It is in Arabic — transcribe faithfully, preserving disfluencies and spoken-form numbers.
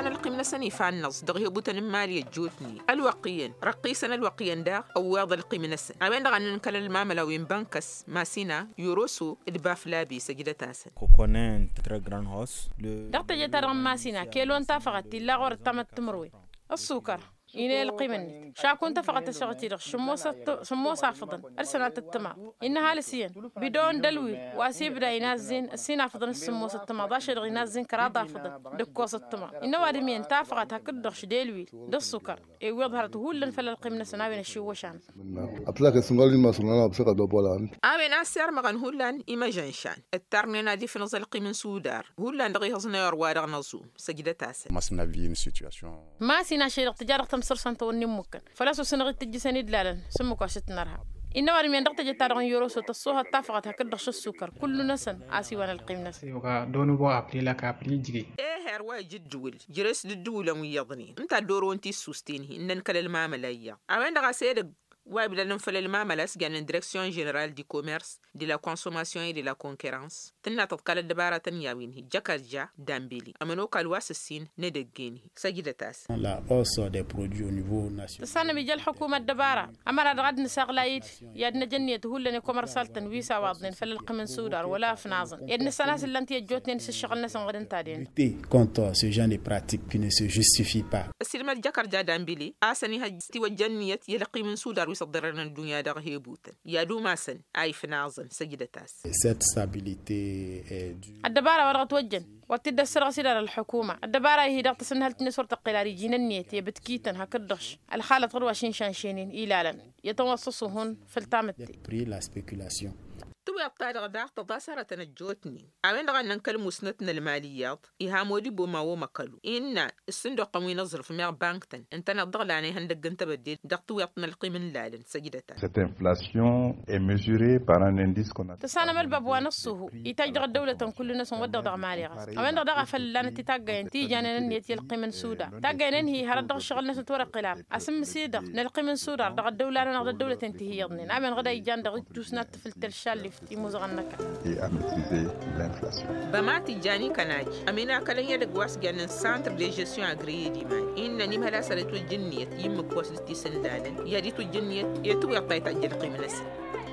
وان القيمة سني فانص دغه بوتن مالي جوتني الوقيا رقيسنا الوقيا دا او واض القيمة سن ابين دغ ان كل الماملا وين بانكس ماسينا يوروسو الباف لابي سجدتاس كوكونين ترى جران هوس دغت جتر ماسينا كيلون تافقت لا غور تمت تمروي السكر إني القيمة شاكون تفقت شغتي رخ شموسة شموسة أفضل أرسنال التما إنها لسين بدون دلوي وأسيب رأينا زين السين أفضل السموسة التما ضاش رأينا زين كرادة أفضل دكوس التما إنه وادمين تفقت هكذا رخ دلوي ده السكر إيه ظهرت هو اللي نفل القيمة سنابين الشوشان أطلق السنغالي ما صنعنا بسقط دوبلان أبي ناس مغن هولان إما جنشان الترنينا دي في نظر القيمة سودار هولان دغيه صنير وارغ نزو سجدتاس ما سنافين سيتواسيون ما سينا شيء تجارة صر سنتوني ممكن فلا سنغي تجسني دلالن سمكوا ستنرها إنما رميان دقت جتارون يوروسو تصوها اتفقت هكذا شو السكر كل نسن آسي وانا القيم نسن يوغا دونو بو أبلي لك أبلي جري إيه هروا جد دول جرس الدولة ويضني أنت دورو أنتي سوستيني إنن كل المعاملة أوين دغا سيدك وابد نفل المعاملة جان ديريكسيون جينيرال دي كوميرس دي لا كونسوماسيون دي لا كونكورانس تنا تتكال الدبارة تنياوينه جاكارجا دامبيلي أمنو كالواس السين ندقينه سجدتاس لا hausse des produits au niveau national تسانا بيجال حكومة الدبارة أمر غد نساق لايد يادنا جنية هولن كومرسال تنويسا واضنين فللقمن سودار ولا فنازن يادنا سناس اللي انت يجوتني نس الشغل ناس غدن تادين lutter contre ce genre de pratiques qui ne se justifient pas. السلمة جاكارجا دامبيلي آساني هجتي وجنية يلقي من سودار ويصدرنا الدنيا دغ هيبوتن يادو ماسن أي فنازن سجدتاس Cette stabilité est due الدبارة ورغت وجن وتدى السرغ سيدار الحكومة الدبارة هي دغت سنهل تنسور تقلاري جينانية يبتكيتن هكدش الحالة غروا شين شانشينين إيلالا يتوسصهن في التامتي pris la spéculation. توي الطارق داق تضاسرة نجوتني أوين دغا ننكلمو سنتنا الماليات إيهامو دي بوما ومكالو إنا الصندوق قوي نظر في ميغ بانكتن انت نضغل عني هندق انت بدي داق توي يطن القيمة لالن سجدتا. Cette inflation est mesurée par un indice qu'on appelle تسانا ملبب ونصه يتاج دغ الدولة كل ناس ودغ دغ مالي غاس أوين دغ دغ فلانة تتاقى ينتي جانا نيتي القيمة سودا تاقى ينهي هرد دغ الشغل ناس تورق قلاب أسم سيدغ نلقي من سودا دغ الدولة نغد الدولة تنتهي يضنين أمين غدا يجان دغ جوسنات في الترشال لفتي مزغنك et à maîtriser l'inflation. بماتي جاني كناج أمينا كلن يدق واس جانن سانتر دي جيستيون أغريي دي ماي إن نيم هلا سالتو الجنية يمك واس لتي سندالن يدي تو الجنية يتو يطاي تاجل قيمة نسي